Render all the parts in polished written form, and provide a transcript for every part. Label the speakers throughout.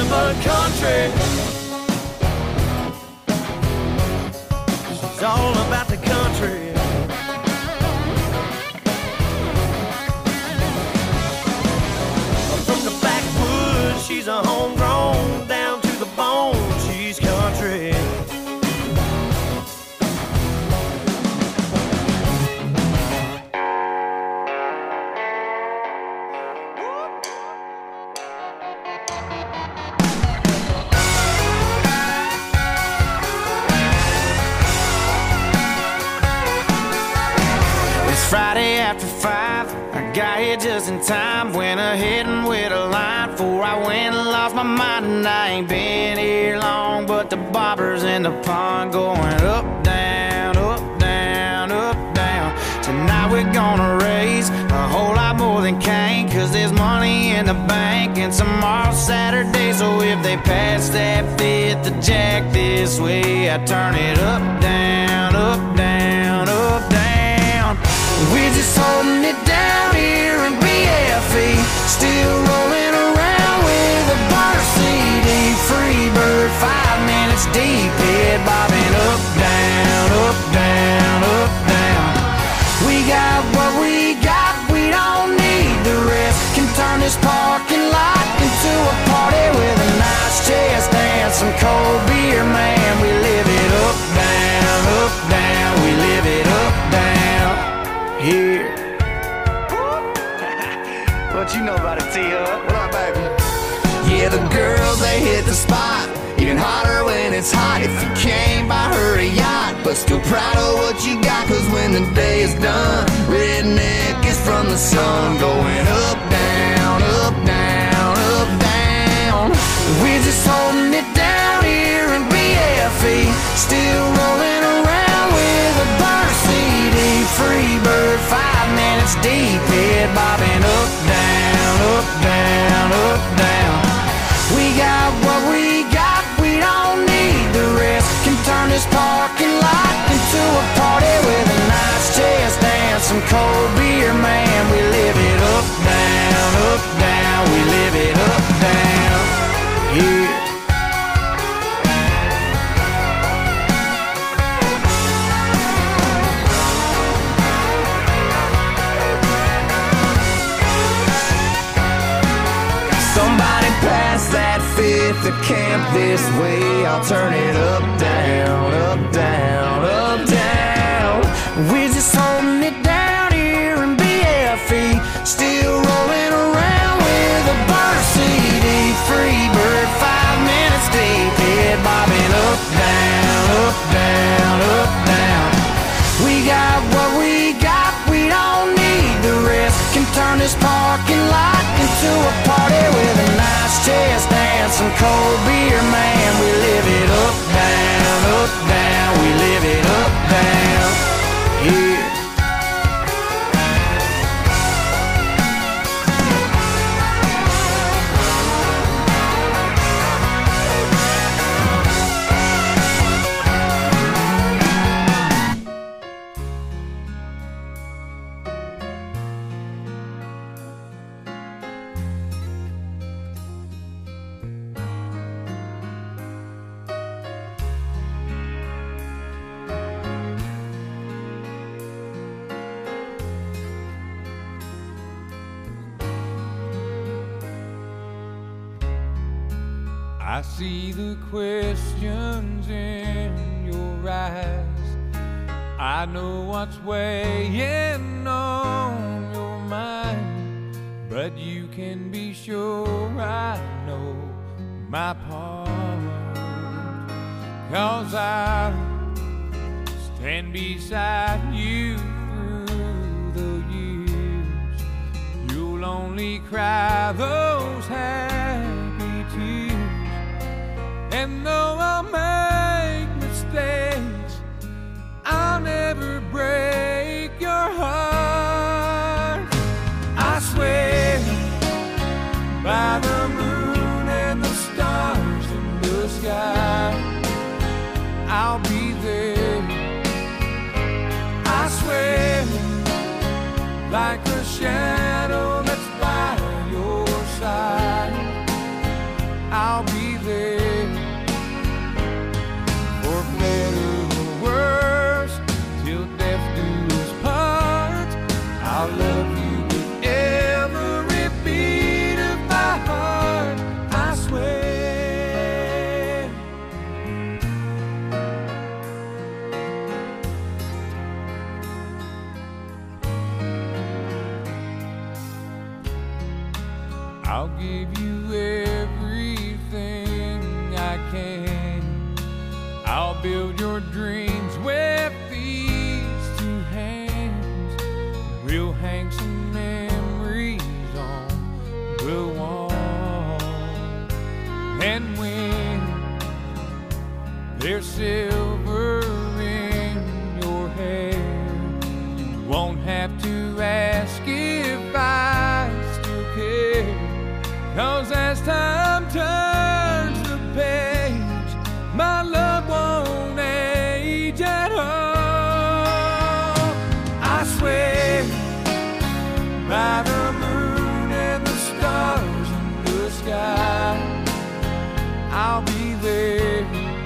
Speaker 1: but country. She's all about the country. From the backwoods, she's a homegrown, down to the bone, she's country. Friday after 5, I got here just in time. Went ahead and with a line before I went and lost my mind. And I ain't been here long, but the bobbers in the pond going up, down, up, down, up, down. Tonight we're gonna raise a whole lot more than Cain, 'cause there's money in the bank and tomorrow's Saturday. So if they pass that fifth to Jack this way, I turn it up, down, up, down, up, down. We're just holding it down here in BFE, still rolling around with a bar CD. Free bird, 5 minutes deep, head bobbing up, down, up, down, up, down. We got what we got, we don't need the rest. Can turn this parking lot into a party with a nice chest and some cold beer, man. We live it up, down, we live it up, down. Here. What you know about it, T-Hub? What up, baby? Yeah, the girls, they hit the spot. Even hotter when it's hot. If you came by her a yacht, but still proud of what you got. 'Cause when the day is done, redneck is from the sun. Going up, down, up, down, up, down. We're just holding it down here in BFE, still rolling around with a burn CD. Free bird, 5 minutes deep, head bobbing up, down, up, down, up, down. We got what we got, we don't need the rest. Can turn this parking lot into a party with a nice chest and some cold beer, man. We live it up, down, we live it up, down, here. Somebody pass that fifth to camp this way. I'll turn it up, down, up, down, up, down. We're just holding it down here in BFE, still rolling around with a burn CD. Free bird, 5 minutes deep, head bobbing up, down, up, down, up, down. We got what we got, we don't need the rest. Can turn this parking lot into a party with a nice chest and some cold beer, man. We live it up, down, we live it up, down, here.
Speaker 2: I see the questions in your eyes. I know what's weighing on your mind, but you can be sure I know my part. 'Cause I'll stand beside you through the years. You'll only cry those happy tears. And though I'll make mistakes, I'll never break your heart. I swear by the moon and the stars in the sky, I'll be there. I swear, like a shadow that's by your side. I'll be there. For better or worse, till death do us part. I'll love you with every beat of my heart, I swear. I'll give you everything I can. I'll build your dreams with these two hands. We'll hang some memories on the wall. And when there's silver in your hair, you won't have to ask if I still care. 'Cause as time turns the page, my love won't age at all. I swear by the moon and the stars in the sky, I'll be there.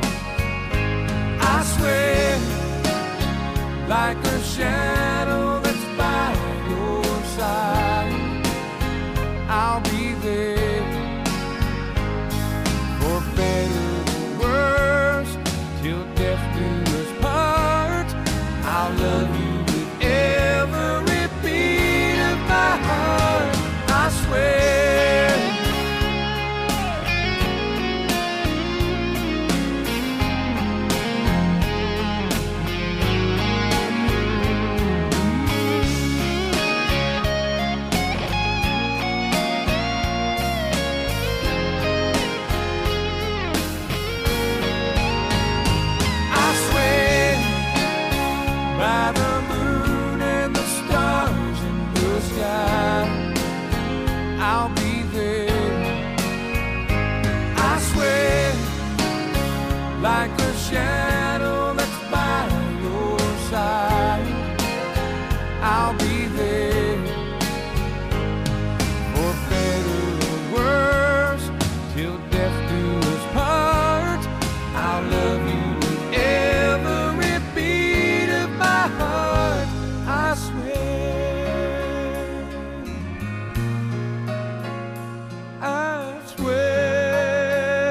Speaker 2: I swear like a shadow that's by your side, I'll be there. For better or worse, till death do us part, I'll love you with every beat of my heart, I swear. By the moon and the stars in the sky, I'll be there. I swear like a shadow that's by your side, I'll be there. For better or worse, till death do us part, I'll love you with every beat of my heart, I swear. I swear.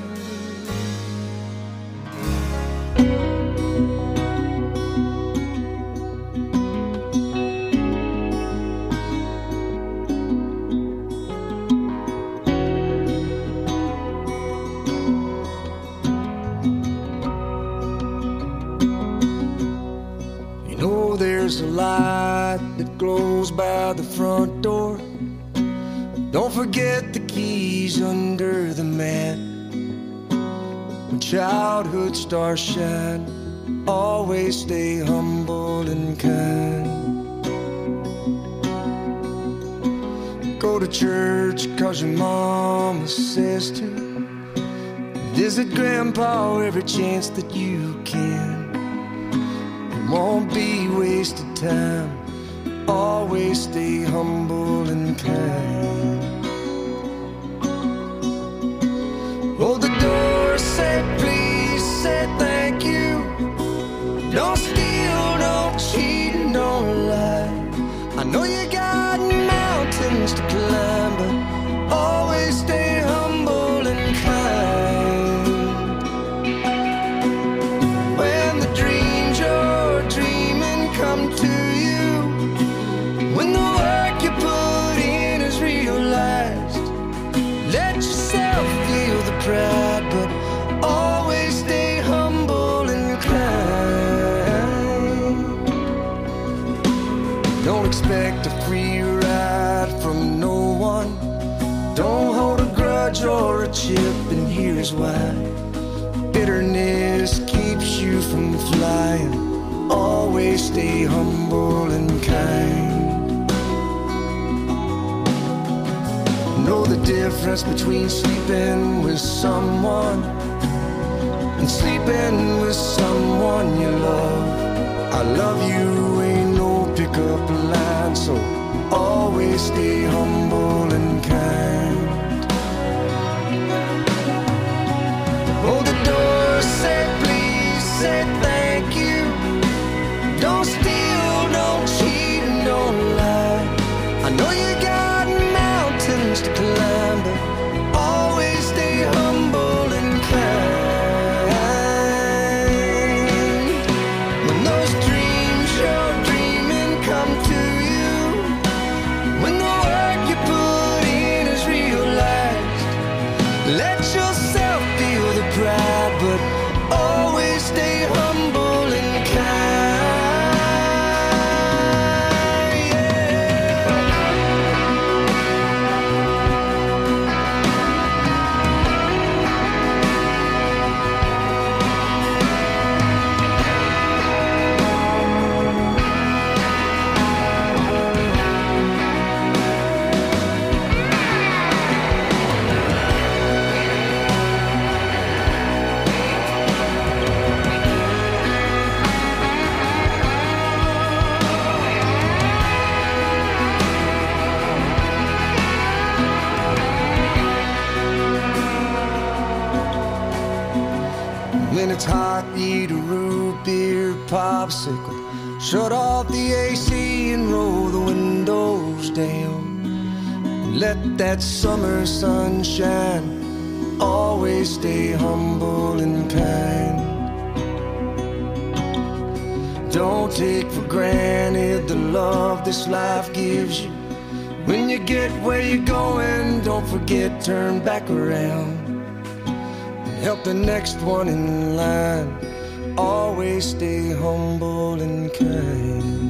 Speaker 3: You know there's a light that glows by the front door. Don't forget the keys under the mat. When childhood stars shine, always stay humble and kind. Go to church 'cause your mama says to. Visit grandpa every chance that you can. It won't be wasted time, always stay humble and kind. Hold the door, say please, say thank you. Don't steal, don't cheat, and don't lie. I know you got mountains to climb, but always stay humble and kind. When the dreams you're dreaming come to you, when the work you put in is realized, let yourself feel the pride, but always stay humble and kind. Don't expect a free ride from no one. Don't hold a grudge or a chip, and here's why. Bitterness keeps you from flying. Always stay humble and kind. Know the difference between sleeping with someone and sleeping with someone you love. I love you ain't no pickup line, so always stay humble and kind. it's hot, eat a root beer popsicle. Shut off the AC and roll the windows down. Let that summer sun shine. Always stay humble and kind. Don't take for granted the love this life gives you. When you get where you're going, don't forget, turn back around and help the next one in line. Always stay humble and kind.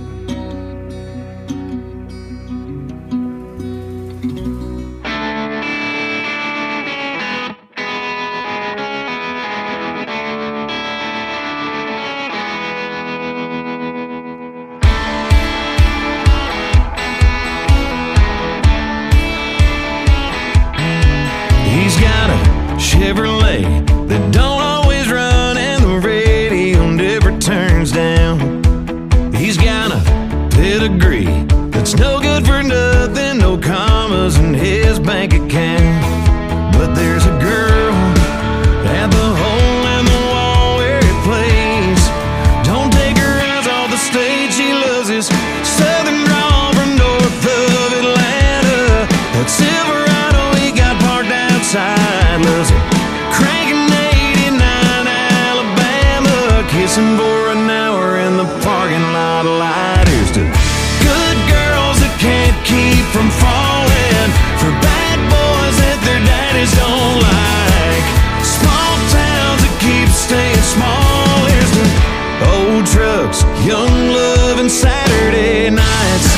Speaker 1: He's got a Chevrolet that don't always run, and the radio never turns down. He's got a pedigree that's no good for nothing, no commas in his bank account. But there's a girl at the hole in the wall where it plays. Don't take her eyes off the stage. She loves his southern drawl from north of Atlanta. That Silverado he got parked outside. Loves it cranking 89 Alabama, kissing for an hour in the parking lot light. Here's to good girls that can't keep from falling for bad boys that their daddies don't like. Small towns that keep staying small. Here's to old trucks, young love, and Saturday nights.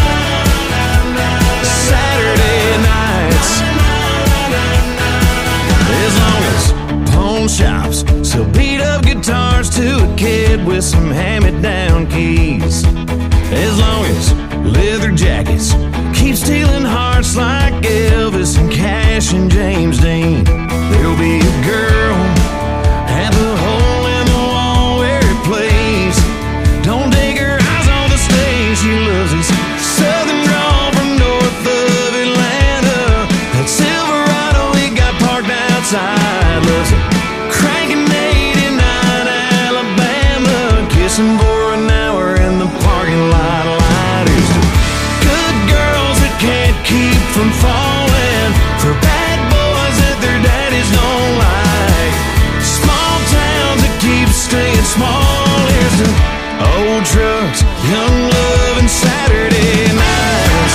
Speaker 1: Saturday nights. As long as pawn shops sell beat-up guitars to a kid with some hand-me-down keys. As long as leather jackets keep stealing hearts like Elvis and Cash and James Dean. There'll be a girl at the hole in the wall where it plays. Don't take her eyes on the stage. She loves his southern drawl from north of Atlanta. That Silverado he got parked outside. Loves it cranking 89 Alabama, kissing for an hour in the parking lot light. Here's to good girls that can't keep from falling for bad boys that their daddies don't like. Small towns that keep staying small. Here's to old trucks, young love, and Saturday nights.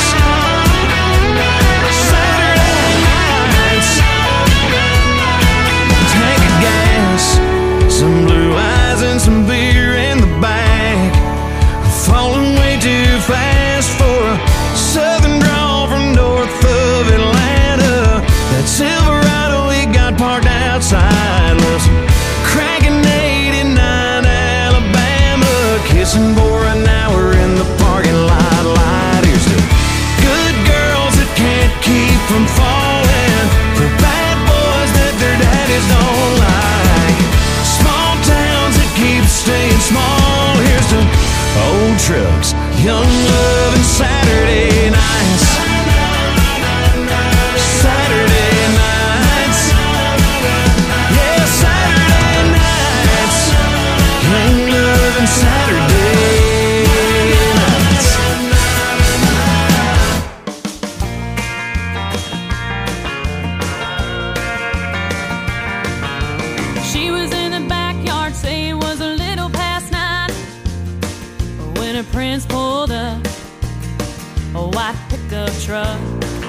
Speaker 1: Saturday nights. Tank of gas, some blue eyes, and some beer in the back. Falling way too fast for a southern drawl from north of Atlanta. That Silverado he got parked outside. Loves cranking 89 Alabama, kissing for an hour in the parking lot light. Here's to good girls that can't keep from falling for bad boys that their daddies don't like. Small towns that keep staying small. Here's to old trucks, young love, and Saturday nights. Saturday nights. Yeah, Saturday nights. Young love and Saturday nights.
Speaker 4: She was in the backyard, say it was a little past 9 when her prince pulled up a white pickup truck.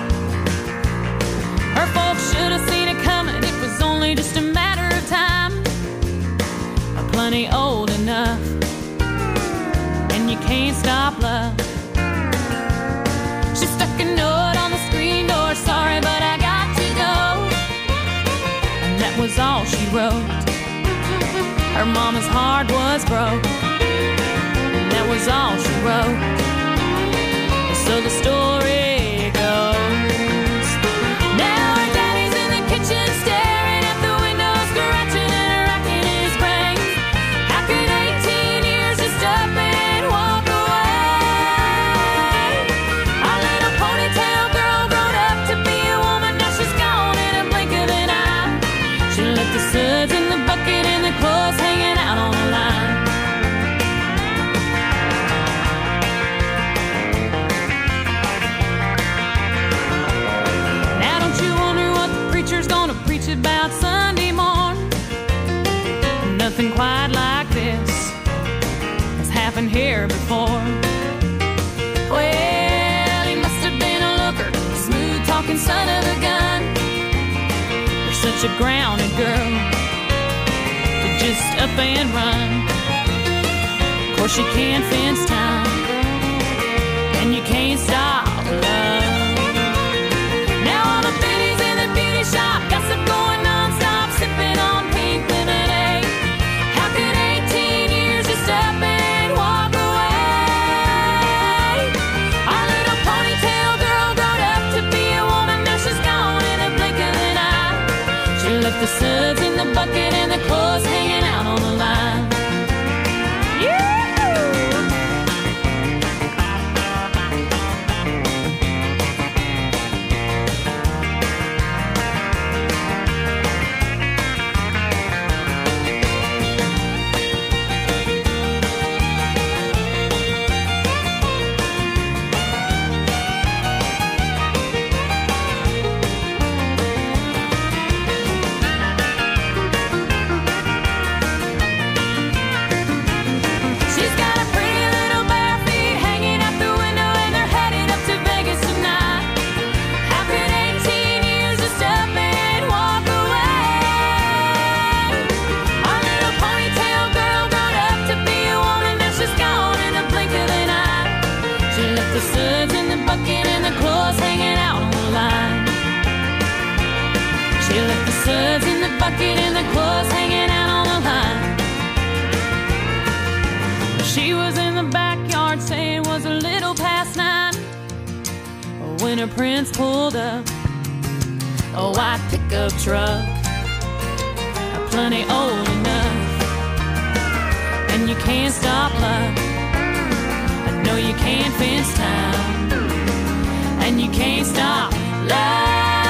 Speaker 4: Her folks should have seen it coming. It was only just a matter of time. Plenty old enough, and you can't stop love. She stuck a note on the screen door, sorry, but I got to go. And that was all she wrote. Her mama's heart was broke, and that was all she wrote. So the story goes. Now her daddy's in the kitchen staring at the window, scratching and racking his brain. How could 18 years just up and walk away? Our little ponytail girl grown up to be a woman, now she's gone in a blink of an eye. She left the suds in the bucket and the clothes hanging out on the line. Now don't you wonder what the preacher's gonna preach about Sunday morning? Nothing quite like this has happened here before. Well, he must have been a looker, smooth talking son of a gun. You're such a grounded girl to just up and run. Of course you can't fence time, and you can't stop love. Now all the biddies in the beauty shop gossip going non-stop, sipping on pink lemonade. How could 18 years just up and walk away? Our little ponytail girl grown up to be a woman, now she's gone in a blink of an eye. She left the suds in the bucket and the clothes hanging out on the line. When her prince pulled up a white pickup truck, plenty old enough, and you can't stop luck. I know you can't fence time, and you can't stop love.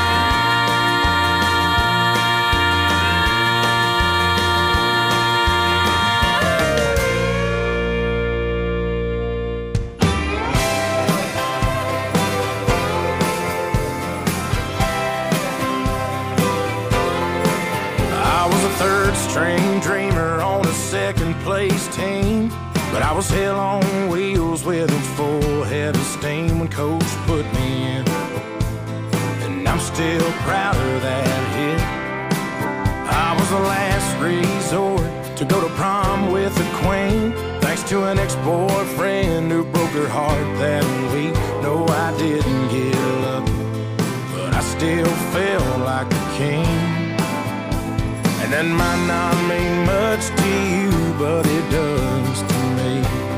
Speaker 1: String dreamer on a second place team, but I was hell on wheels with a full head of steam when coach put me in, and I'm still proud of that hit. I was the last resort to go to prom with the queen, thanks to an ex-boyfriend who broke her heart that week. No, I didn't get lucky, but I still felt like a king. And that might not mean much to you, but it does to me.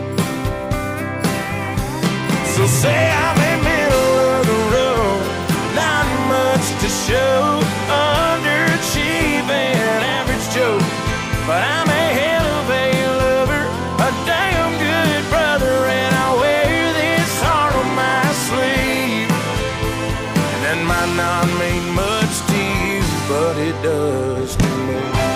Speaker 1: So say I'm in the middle of the road, not much to show, underachieving, average Joe, but I'm a hell of a lover, a damn good brother, and I wear this heart on my sleeve. And that might not mean much to you, but it does to me.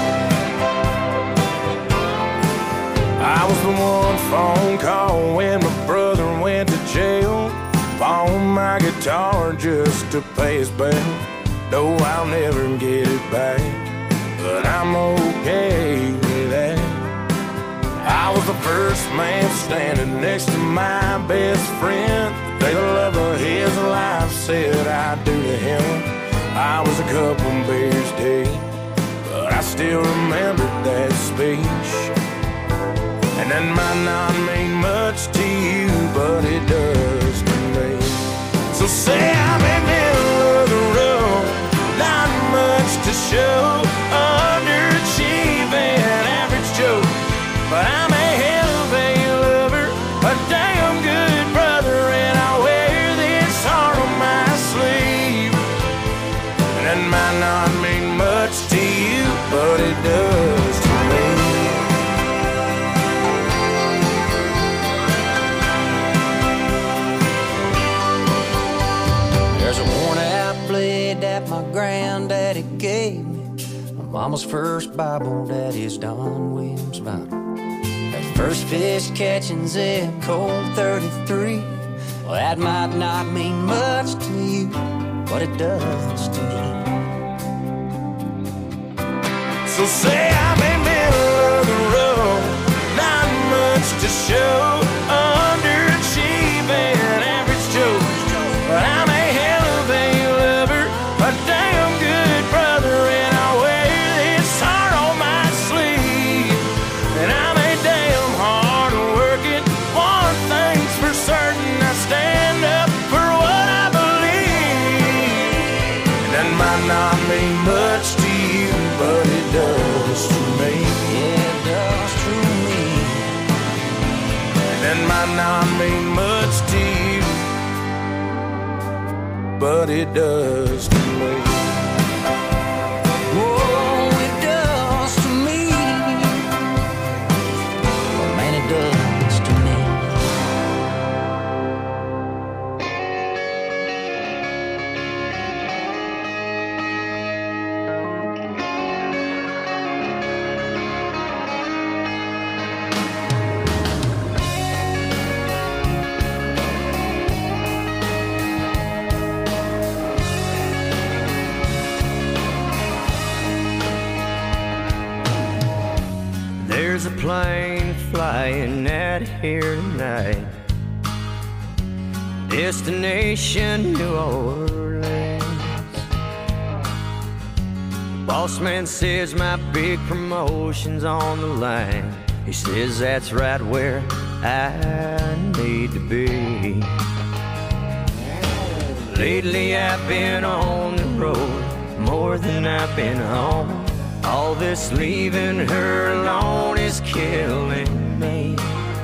Speaker 1: I was the one phone call when my brother went to jail, pawned my guitar just to pay his bail. No, I'll never get it back, but I'm okay with that. I was the first man standing next to my best friend, the day the love of his life said I do to him. I was a couple beers deep, but I still remember that speech. And that might not mean much to you, but it does to me. So say I'm in the middle of the road, not much to show, underachieving, average Joe, but I'm a hell of a lover, a damn good brother, and I wear this heart on my sleeve. And that might not mean much to you, but it does to me.
Speaker 3: There's a worn-out blade that my granddaddy gave me. Mama's first Bible, Daddy's Don Williams vinyl. That first fish catching Zeb Cold 33. Well, that might not mean much to you, but it does to me.
Speaker 1: So say I'm in middle of the road, not much to show, underachieving average Joe. But I'm a hell of a lover, a damn good brother, and I wear this heart on my sleeve. And I'm a damn hard working, one thing's for certain, I stand up for what I believe. That might not mean much to you, but it does to me.
Speaker 3: Yeah, it does to me.
Speaker 1: That might not mean much to you, but it does to me.
Speaker 3: Oh, it does to me. Oh, man, it does to me.
Speaker 1: There's a plane flying out of here tonight, destination New Orleans. Boss man says my big promotion's on the line. He says that's right where I need to be. Lately I've been on the road more than I've been home. All this leaving her alone is killing me.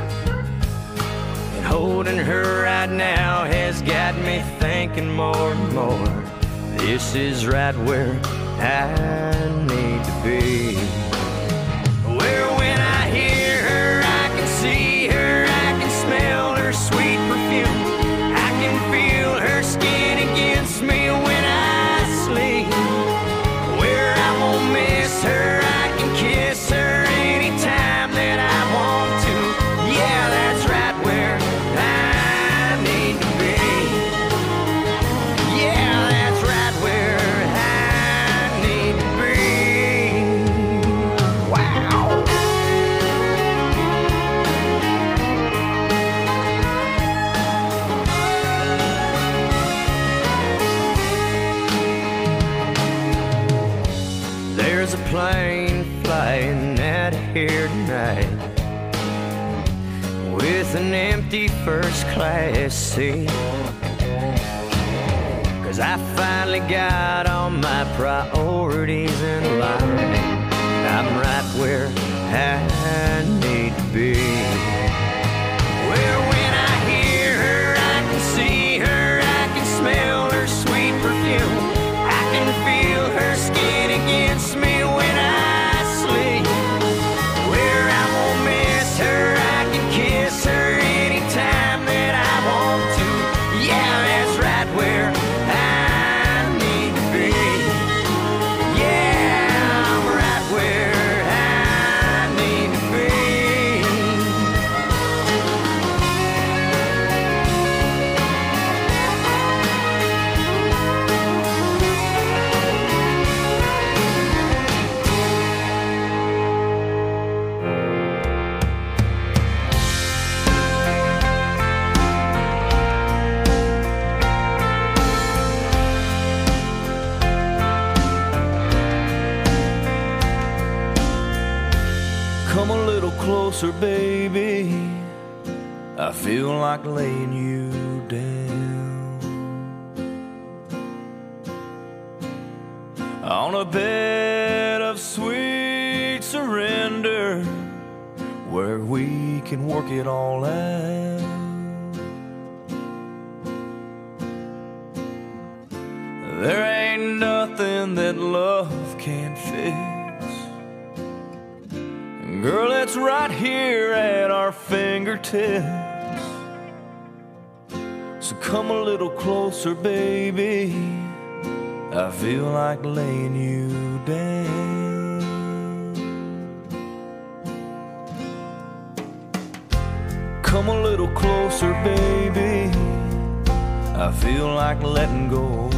Speaker 1: And holding her right now has got me thinking more and more. This is right where I need to be. Where when I hear her, I can see her, I can smell her sweet perfume. I can feel her skin against me when I sleep. Where I won't miss her, I can kiss her anytime that I want to. Yeah, that's right where I need to be. Yeah, that's right where I need to be. Wow. There's a plane flying out of here tonight with an empty first class seat. 'Cause I finally got all my priorities in line. I'm right where I need to be. Where when I hear her, I can see her, I can smell her sweet perfume. I can feel her skin against me when I sleep. Where I won't miss her, I can kiss her anytime that I want to. Yeah, that's right where I need to be. Yeah, I'm right where I need to be. Come a little closer, baby. I feel like laying you down on a bed of sweet surrender, where we can work it all out. There ain't nothing that love can't fix. Girl, it's right here at our fingertips. So come a little closer, baby. I feel like laying you down.
Speaker 5: Come a little closer, baby. I feel like letting go.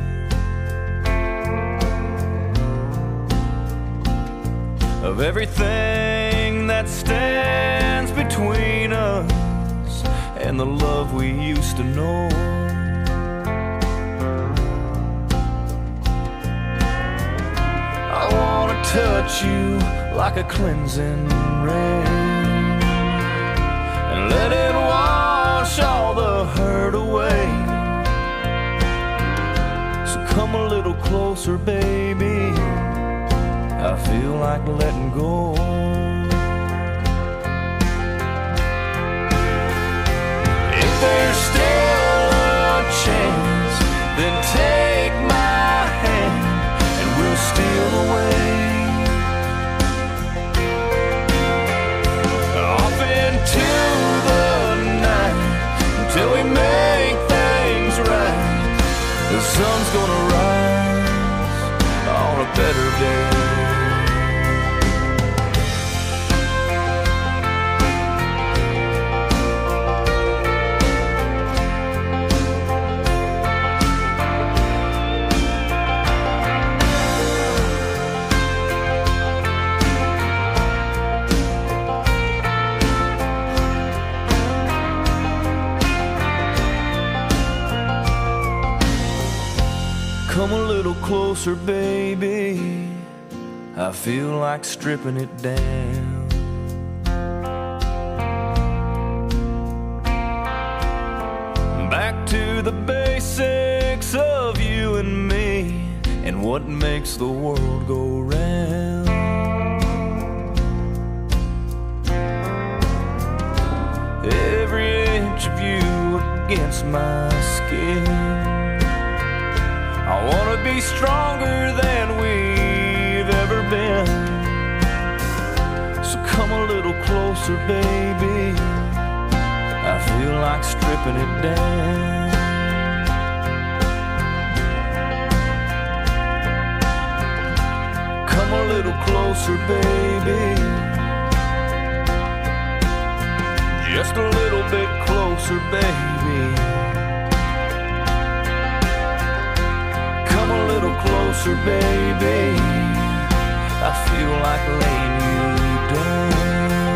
Speaker 5: Of everything that stands between us and the love we used to know. I wanna touch you like a cleansing rain and let it wash all the hurt away. So come a little closer, baby. I feel like letting go. If there's still a chance, then take my hand and we'll steal away off into the night until we make things right. The sun's gonna rise on a better day. Come a little closer, baby. I feel like stripping it down. Back to the basics of you and me and what makes the world go round. Every inch of you against my skin. I wanna be stronger than we've ever been. So come a little closer, baby. I feel like stripping it down. Come a little closer, baby. Just a little bit closer, baby. A little closer, baby. I feel like laying you down.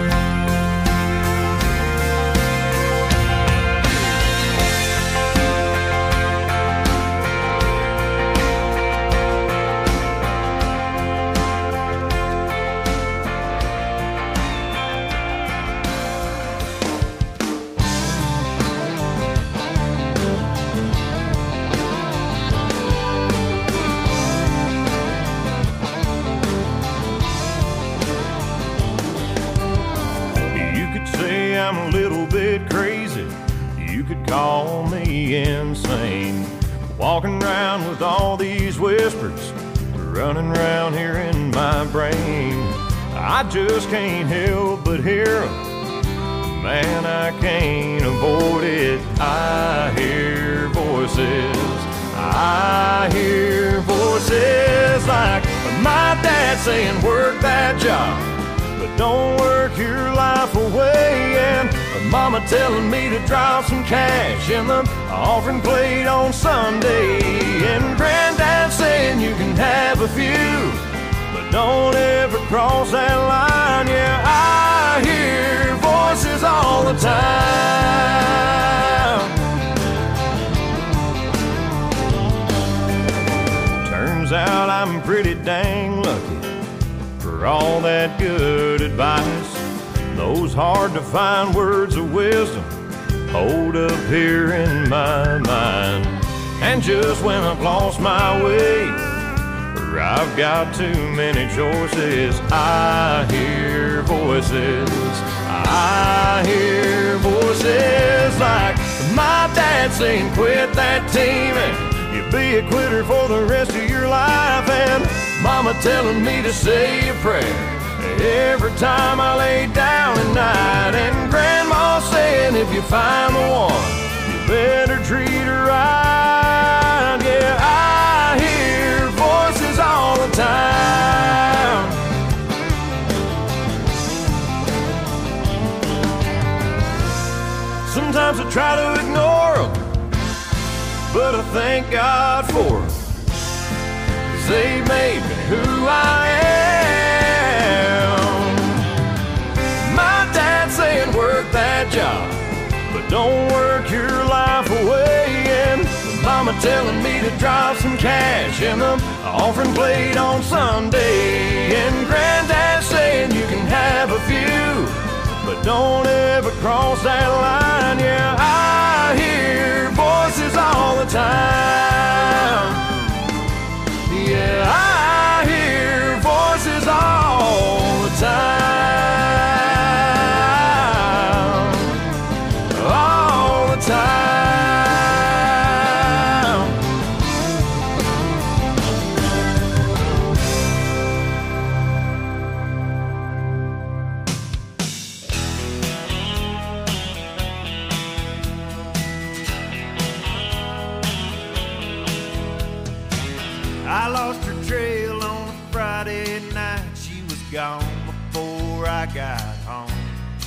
Speaker 5: I'm a little bit crazy, you could call me insane. Walking around with all these whispers running around here in my brain. I just can't help but hear them. Man, I can't avoid it. I hear voices. I hear voices like my dad saying, work that job, but don't work your life away. And mama telling me to drop some cash in the offering plate on Sunday. And granddad saying you can have a few, but don't ever cross that line. Yeah, I hear voices all the time. Turns out I'm pretty dang lucky for all that good advice. Those hard to find words of wisdom hold up here in my mind. And just when I've lost my way, or I've got too many choices, I hear voices. I hear voices like my dad saying, quit that team and you'll be a quitter for the rest of your life. And mama telling me to say a prayer every time I lay down at night. And grandma saying if you find the one, you better treat her right. Yeah, I hear voices all the time. still try to ignore them, but I thank God for them, 'cause they made me who I am. My dad saying work that job, but don't work your life away. And mama telling me to drop some cash in the offering plate on Sunday. And granddad saying you can have a few, but don't ever cross that line. Yeah, I hear voices all the time. Yeah, I hear voices all the time. All the time. I lost her trail on a Friday night. She was gone before I got home.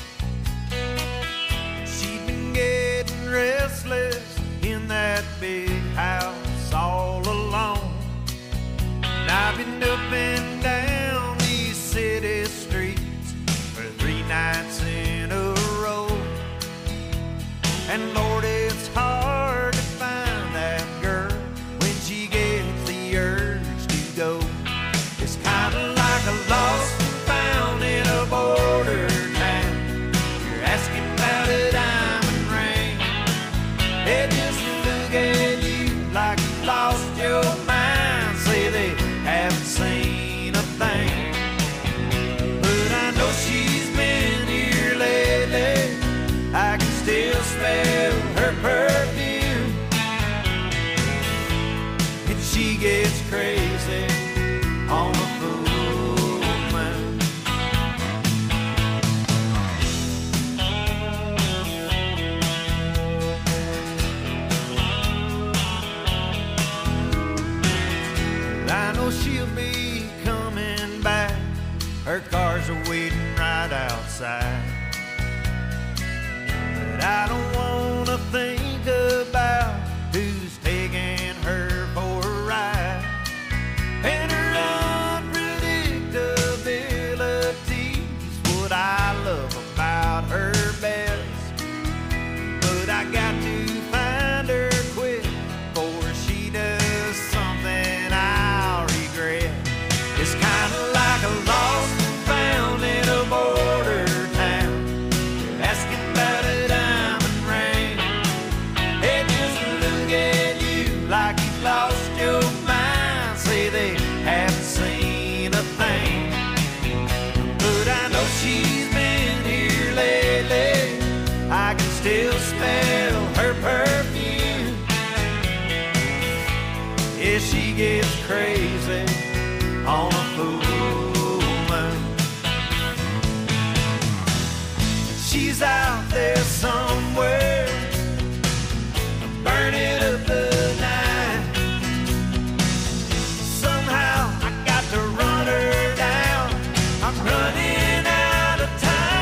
Speaker 5: She'd been getting restless in that big house all alone. And I've been up and down these city streets for 3 nights in a row. And Lord, it's hard to find that girl when she gets the urge to go. It's kind of like a lost and found in a border town. You're asking about a diamond ring. They just look at you like you lost your mind. Say they haven't seen a thing. But I know she's been here lately. I can still smell her perfume. And she gets crazy on a full moon. I know she'll be coming back. Her cars are waiting right outside. But I don't wanna think about who's taking her for a ride. And her unpredictability's what I love about her best. But I got to find her quick before she does something I'll regret. It's kind of like a lost and found in a border town. You're asking about a diamond ring. They just look at you like you lost your mind. Say they haven't seen a thing. But I know she's been here lately. I can still smell her perfume. Yeah, she gets crazy on a full moon. She's out there somewhere, burning up the night. Somehow I got to run her down. I'm running out of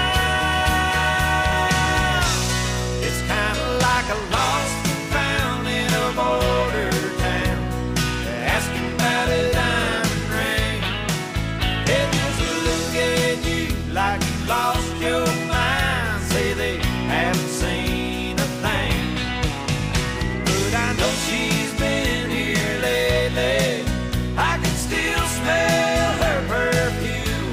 Speaker 5: time. It's kind of like a lost and found in a border town. They're asking about a diamond ring. They just look at you like you lost your mind. Say they haven't seen a thing. But I know she's been here lately. I can still smell her perfume.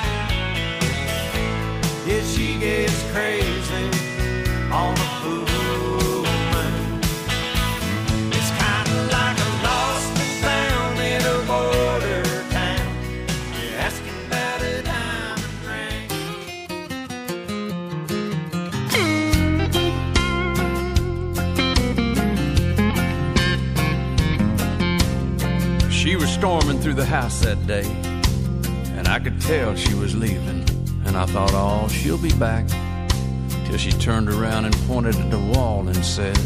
Speaker 5: Yeah, she gets crazy on a full moon. It's kind of like a lost and found in a border town. You're asking about a diamond ring.
Speaker 2: She was storming through the house that day, and I could tell she was leaving. And I thought, oh, she'll be back. Till she turned around and pointed at the wall and said,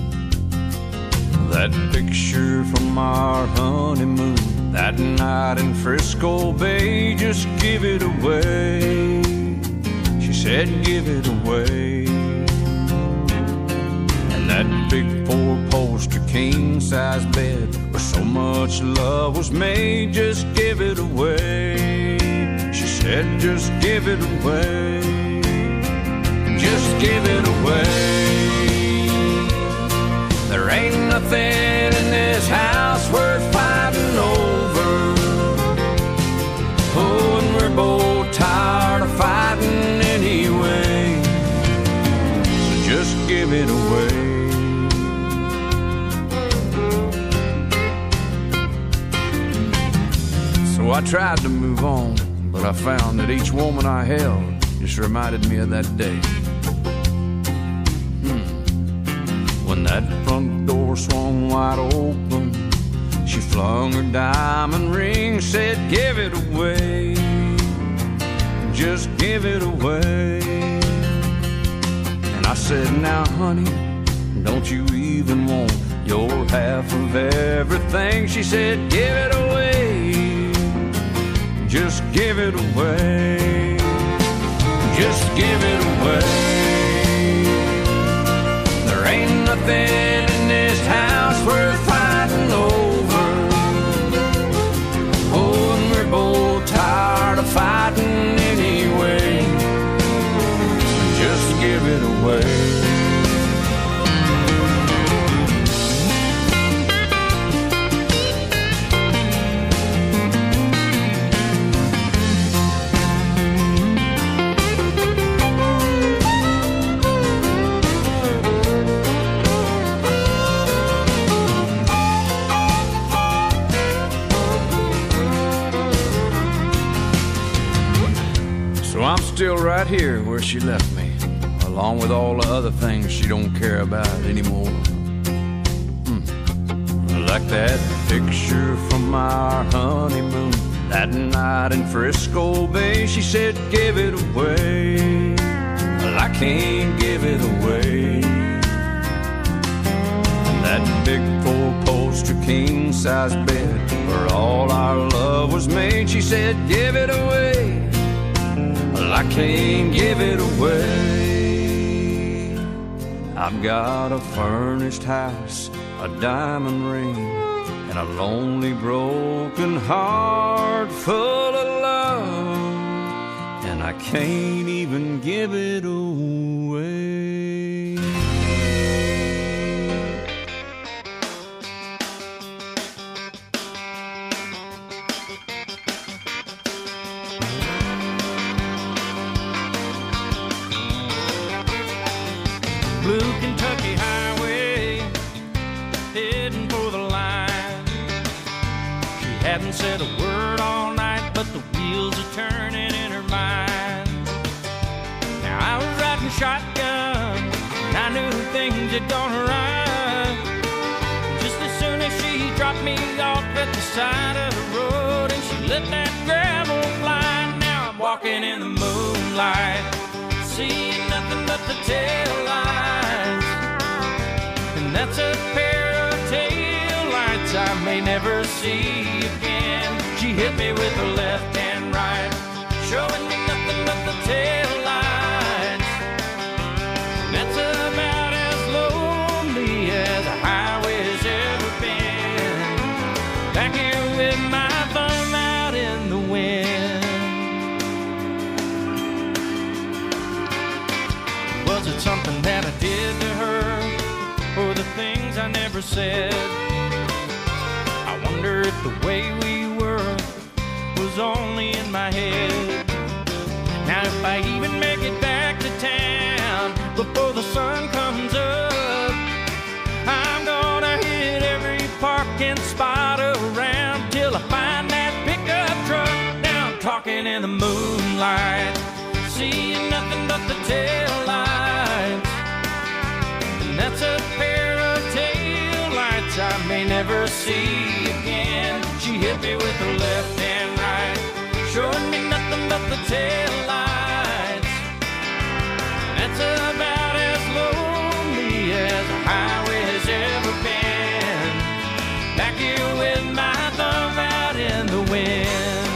Speaker 2: that picture from our honeymoon, that night in Frisco Bay, just give it away. She said, give it away. big four-poster king-size bed where so much love was made. Just give it away. She said, just give it away. Just give it away. There ain't nothing in this house worth fighting over. Oh, and we're both tired of fighting anyway. So just give it away. So I tried to move on, but I found that each woman I held just reminded me of that day. When that front door swung wide open, she flung her diamond ring, said, give it away. Just give it away. And I said, now honey, don't you even want your half of everything? She said, give it away. Just give it away. Just give it away. There ain't nothing in this house worth fighting over. Oh, and we're both tired of fighting anyway. Just give it away. I'm still right here where she left me, along with all the other things she don't care about anymore. Like that picture from our honeymoon, that night in Frisco Bay. She said, give it away. Well, I can't give it away. And that big four-poster king-size bed where all our love was made. She said, give it away. Well, I can't give it away. I've got a furnished house, a diamond ring, and a lonely broken heart full of love, and I can't even give it away.
Speaker 1: Blue Kentucky Highway, heading for the line. She hadn't said a word all night, but the wheels are turning in her mind. Now I was riding shotgun, and I knew things had gone right. Just as soon as she dropped me off at the side of the road, and she let that gravel fly. Now I'm walking in the moonlight, seeing nothing but the tail lights. And that's a pair of tail lights I may never see again. She hit me with her left and right, showing me nothing but the tail lights. And that's about as lonely as a highway's ever been. Back here with my thumb out in the wind. Was it something that I did to her, or the things I never said? I wonder if the way we were was only in my head. Now if I even make it back to town before the sun comes up, I'm gonna hit every parking spot around till I find that pickup truck. Now I'm talking in the moonlight, seeing nothing but the tail lights. And that's a pair of tail lights I may never see again. She hit me with her left and right, showing me nothing but the tail lights. That's about as lonely as a highway has ever been. Back here with my thumb out in the wind.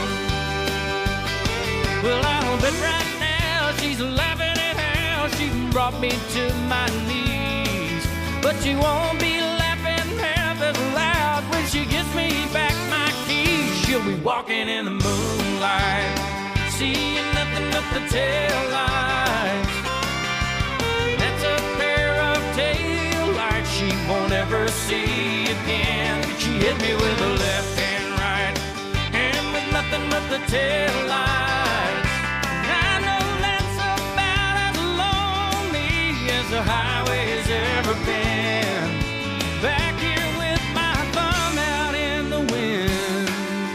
Speaker 1: Well, I'll bet right now she's laughing at how she brought me to my knees. but she won't be laughing half as loud when she gives me back my keys. She'll be walking in the moonlight, seeing nothing but the taillights. That's a pair of taillights she won't ever see again. She hit me with a left and right, and with nothing but the taillights. I know that's about as lonely as the highway's ever been. Back here with my thumb out in the wind.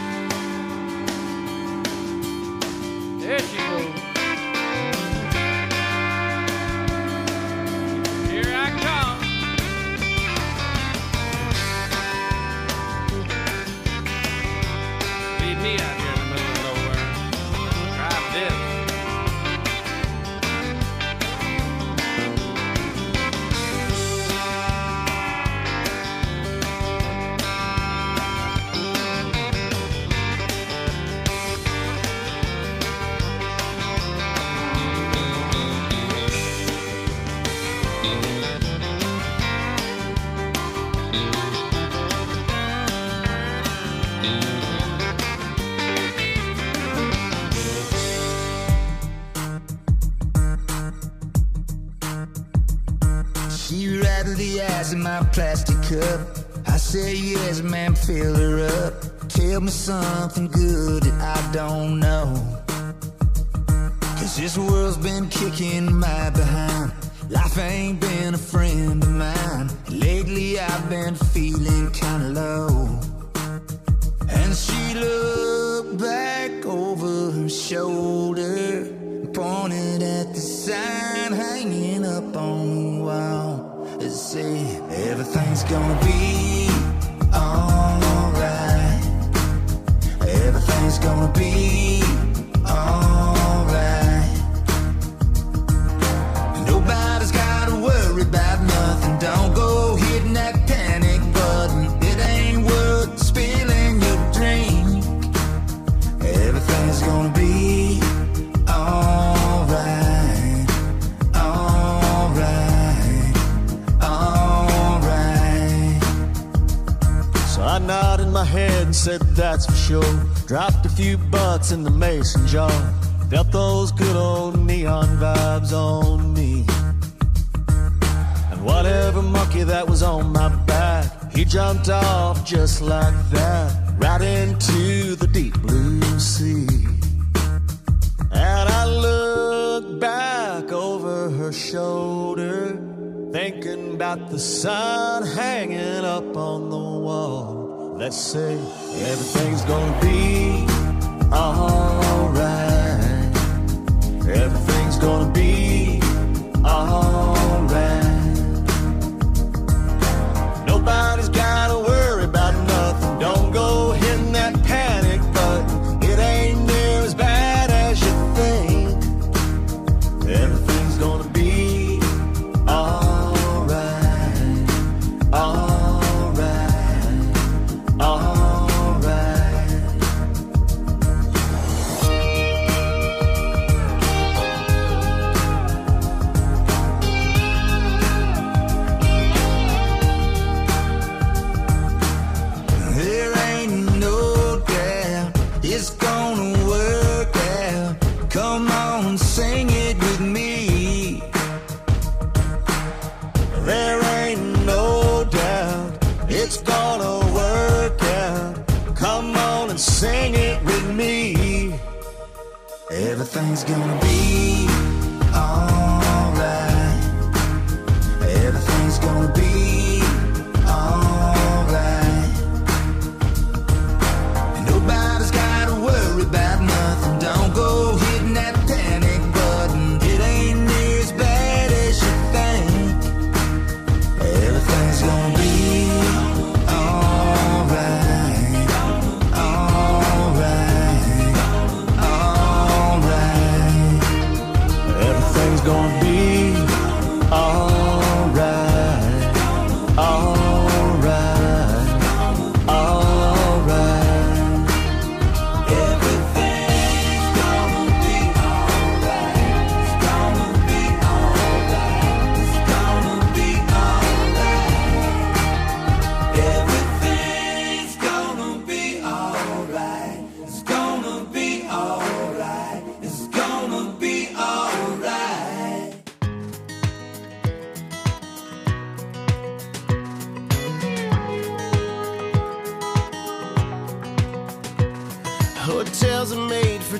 Speaker 1: There she goes. Here I come. Leave me out here in the middle of nowhere. Drive this.
Speaker 3: She rattled the ice in my plastic cup. I said, yes, ma'am, fill her up. Tell me something good that I don't know. 'Cause this world's been kicking my behind. Life ain't been a friend of mine. Lately I've been feeling kinda low. And she looked back over her shoulder, pointed at the sign hanging up on the wall. It said, everything's gonna be alright. Everything's gonna be alright. Nobody's gotta worry about nothing. Don't go hitting that panic button. It ain't worth spilling your drink. Everything's gonna be alright, alright, alright.
Speaker 6: So I nodded my head and said that's for sure. Dropped a few bucks in the mason jar. Felt those good old neon vibes on me. And whatever monkey that was on my back, he jumped off just like that, right into the deep blue sea. And I looked back over her shoulder, thinking about the sun hanging up on the wall. Let's say everything's gonna be alright. Everything's gonna be alright. Nobody's gotta worry about nothing. Don't go hitting that panic button. It ain't near as bad as you think. Everything's gonna be alright, alright, alright.
Speaker 3: There ain't no doubt it's gonna work out. Come on, sing it with me. There ain't no doubt it's gonna work out. Come on and sing it with me. Everything's gonna be alright. Everything's gonna be alright. Nobody's gotta worry about nothing. Don't go hitting that panic button. It ain't near as bad as you think. Everything's gonna be alright, alright, alright.
Speaker 6: Everything's gonna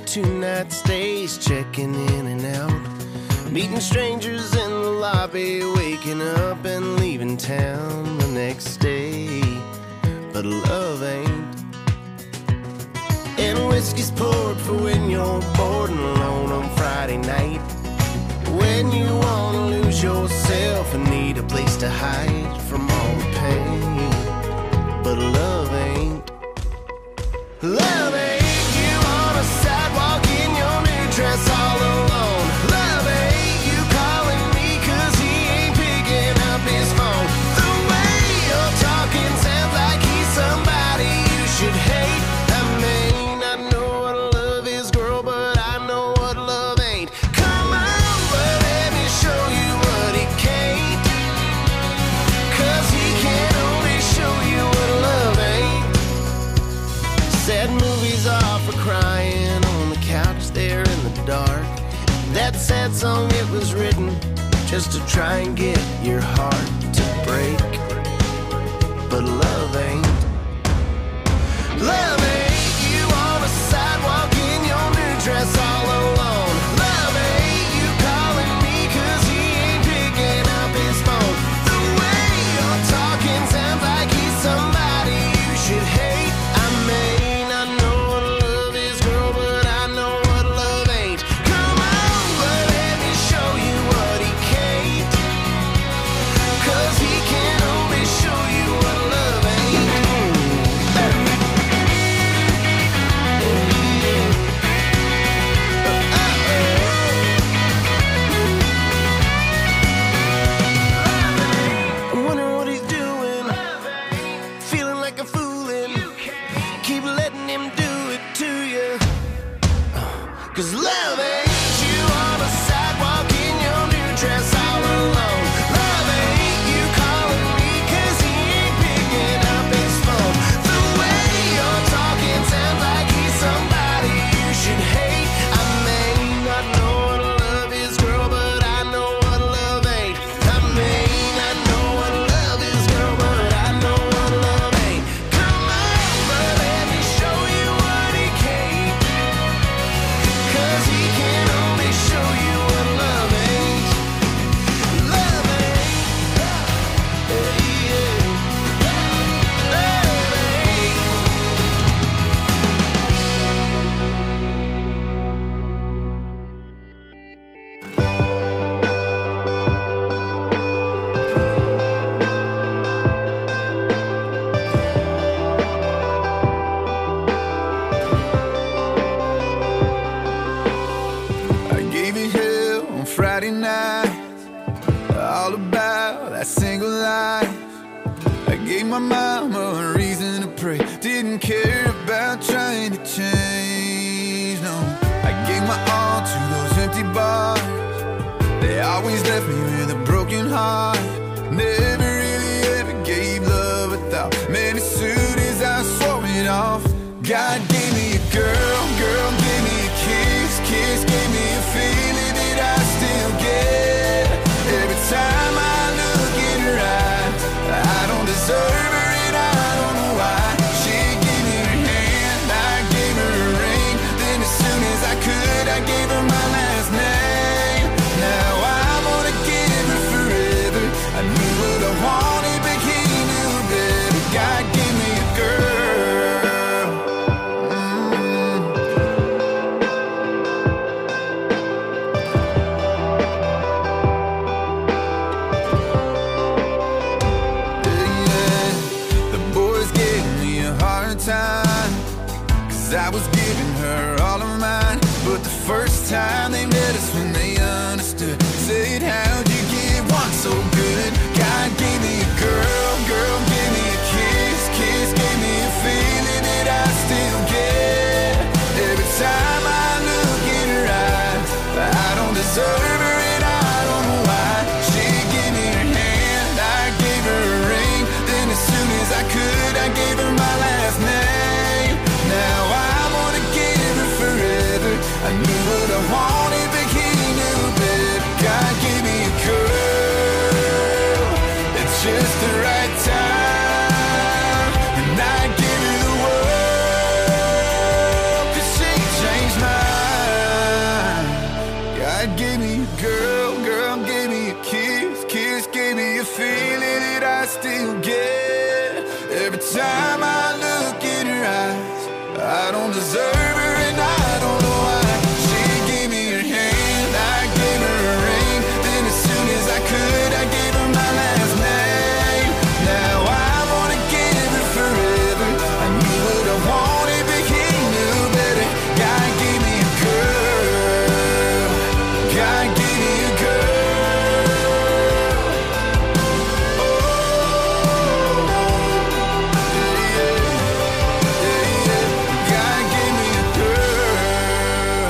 Speaker 6: 2-night stays, checking in and out, meeting strangers in the lobby, waking up and leaving town the next day. But love ain't. And whiskey's poured for when you're bored and alone on Friday night, when you wanna lose yourself and need a place to hide from all the pain. But love ain't. Love ain't. You on a sidewalk in your new dress all alone. Love ain't. You calling me 'cause he ain't picking up his phone. The way you're talking sounds like he's somebody you should hate. I mean, I know what love is, girl, but I know what love ain't. Come on, but let me show you what he can't. 'Cause he can only show you what love ain't. Sad movies are for crying on the couch there in the dark. That sad song, it was written just to try and get your heart to break. But love ain't. Love ain't. You on a sidewalk in your new dress all alone. Love ain't. You calling me 'cause he ain't picking up his phone. The way you're talking sounds like he's somebody you should hate. I mean, I know what love is, girl, but I know what love ain't. Come on, but let me show you what he can't. 'Cause he can only show you what love ain't. I wonder what he's doing, feeling like a foolin'. Keep letting him do it to you. 'Cause love ain't. You on a sidewalk in your new dress all alone. Love ain't. You calling me 'cause he ain't picking up his phone. The way you're talking sounds like he's somebody you should hate. I mean, I know what love is, girl, but I know what love ain't. I mean, I know what love is, girl, but I know what love ain't. Come on, but let me show you what he can't. 'Cause he can only show you what love ain't. Love ain't. Yeah. Love ain't.
Speaker 2: I gave you hell on Friday night, all about that single life. I gave my mama a reason to pray, didn't care about trying to change, no. I gave my all to those empty bars, they always left me with a broken heart. Never really ever gave love a thought, man, as soon as I swore it off. God gave me a girl, girl gave me a kiss, kiss gave me a feeling that I still get. Every time I look in her eyes, I don't deserve her and I don't know why. She gave me her hand, I gave her a ring, then as soon as I could, I gave her my last name. Now I'm gonna give her forever. I knew what I wanted, but he knew better. God gave me a girl. The boys gave me a hard time, 'cause I was giving her all of mine. But the first time they met us when they understood, said, how'd you get one so good? God gave me a girl, girl gave me a kiss, kiss gave me a feeling that I still get. Every time I look in her eyes, I don't deserve her and I don't know why. She gave me her hand, I gave her a ring, then as soon as I could, I gave her my last name. Now I'm gonna give her forever. I knew what I wanted, but he knew better. God gave me a girl at just the right time, and I give her the world, 'cause she changed my
Speaker 3: night gave me a girl, girl gave me a kiss, kiss gave me a feeling that I still get. Every time I look in her eyes, I don't deserve her and I don't know why. She gave me her hand, I gave her a ring. Then as soon as I could, I gave her my last name. Now I wanna give her forever. I knew what I wanted, but he knew better. God gave me a girl, God gave me a girl. Oh, yeah, yeah, yeah. God gave me a girl.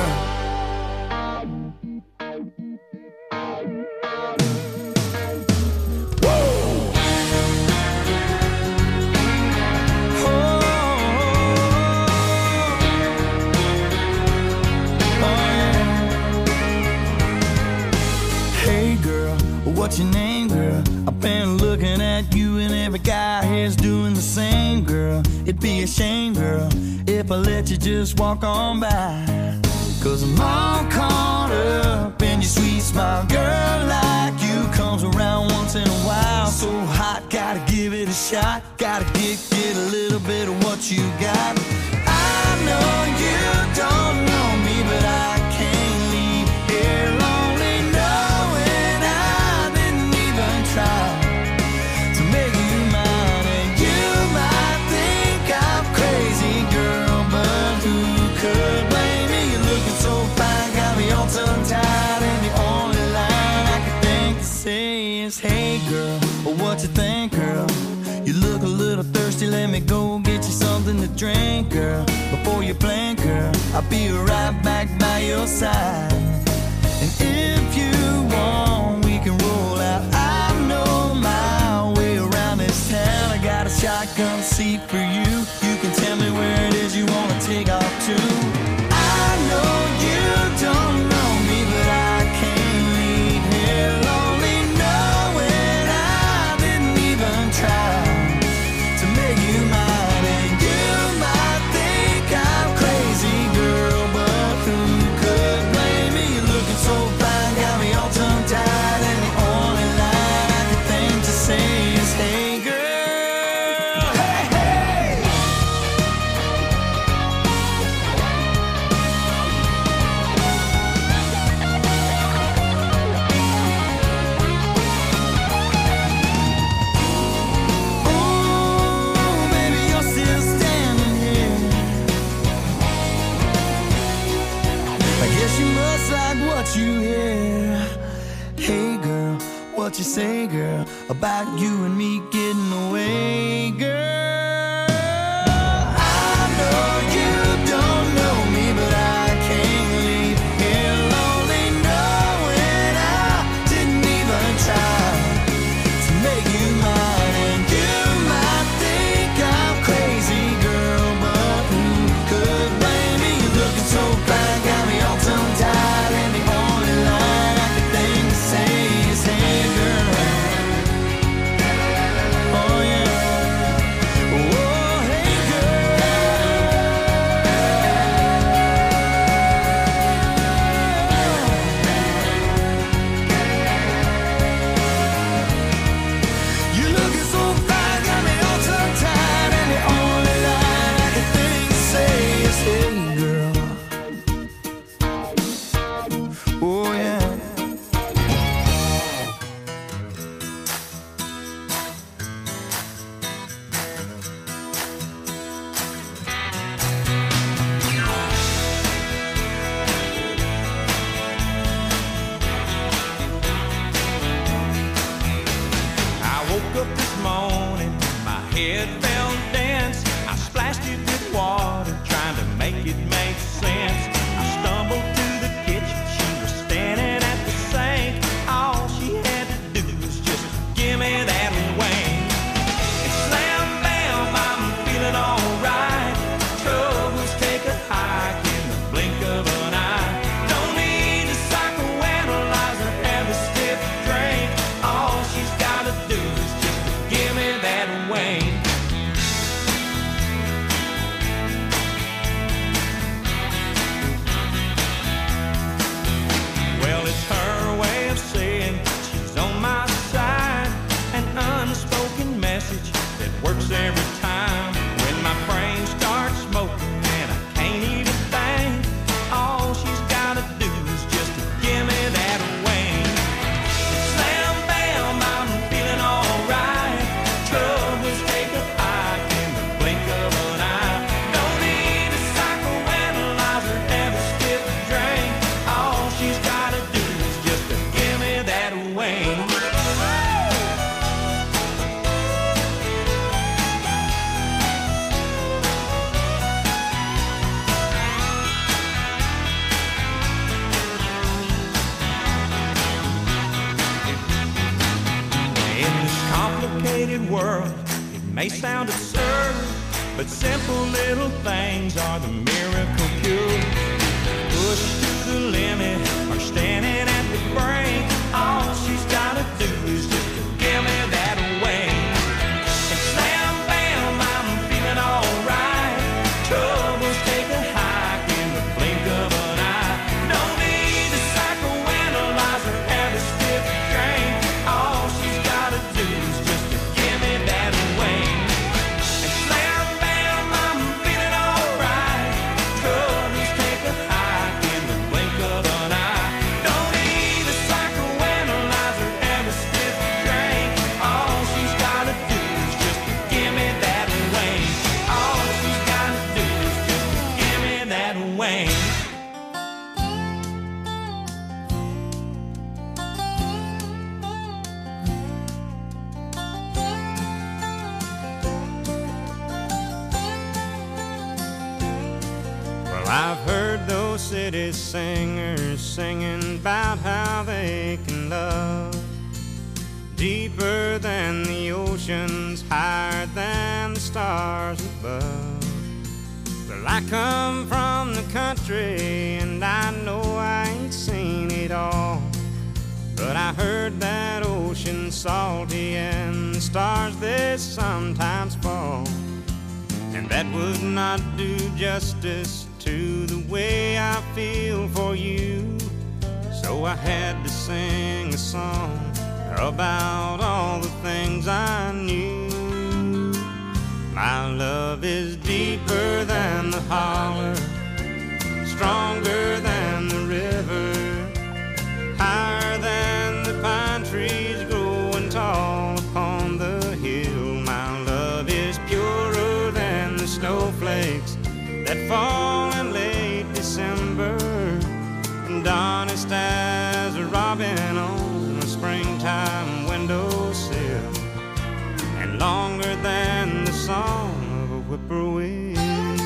Speaker 3: Hey girl, what's your name, girl? I've been looking at you and every guy here's doing the same, girl. It'd be a shame, girl, if I let you just walk on by. Cause I'm all caught up in your sweet smile. Girl like you comes around once in a while. So hot, gotta give it a shot. Gotta get a little bit of what you got. I know you don't know me, but I can't leave here lonely, knowing I didn't even try to make you mine. And you might think I'm crazy, girl, but who could blame me? You're looking so fine, got me all tongue-tied, and the only line I can think to say is, hey girl, what you think, girl? You look a little thirsty, let me go get you something to drink, girl. Before you blink, girl, I'll be right back by your side. And if you want, we can roll out. I know my way around this town. I got a shotgun seat for you. You can tell me where it is you wanna take off to. I know you don't know me, but I can't leave here lonely, knowing I didn't even try to make you mine. And you might think I'm crazy, girl, but who could blame me? You're looking so fine, got me all tongue-tied, and the only line I can think to say is, hey girl, hey, hey. Ooh, baby, you're still standing here. I guess you must like what you hear. Hey girl, what you say, girl, about you and me getting away, girl? I know you don't know me, but I can't leave here lonely, knowing I didn't even try to make you mine. And you might think I'm crazy, girl, but who could blame me? You're looking so fine, got me all tongue-tied, and the only line I can think to say is, hey girl. Oh yeah.
Speaker 7: complicated world. It may sound absurd, but simple little things are the miracle cure. Pushed to the limit or standing at the brink, all she's gotta do is just to give me that away. And slam bam, I'm feeling alright. Troubles take a hike in the blink of an eye. No need to psychoanalyze or have a stiff drink. All she's gotta do is just to give me that away. And slam bam, I'm feeling alright. Troubles take a hike in the blink of an eye. Don't need to psychoanalyze or have a stiff drink. All she's gotta do is just to give me that away. All she's gotta do is just to give me that away.
Speaker 5: Well, I've heard those city singers singing about how they can love deeper than the oceans, higher than the stars above. Well, I come from the country and I know I ain't seen it all, but I heard that ocean's salty and the stars they sometimes fall. And that would not do justice to the way I feel for you. So I had to sing a song about all the things I knew. My love is deeper than the holler, stronger than the river, higher than the pine trees growing tall upon the hill. My love is purer than the snowflakes that fall in late December, and honest as a robin on a springtime windowsill, and longer than the song of a whippoorwill.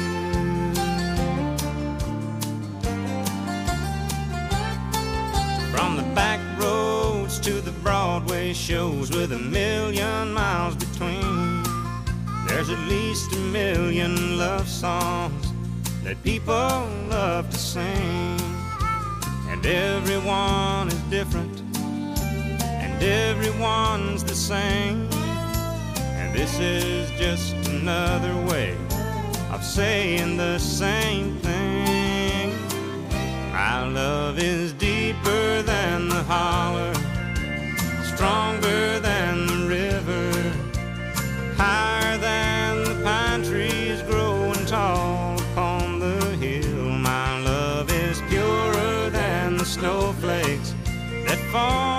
Speaker 5: From the back roads to the Broadway shows with 1,000,000 miles between, there's at least 1,000,000 love songs that people love to sing. And everyone is different, and everyone's the same. And this is just another way of saying the same thing. My love is deeper than the holler, stronger than the river, higher than the pine trees growing tall upon the hill. My love is purer than the snowflakes that fall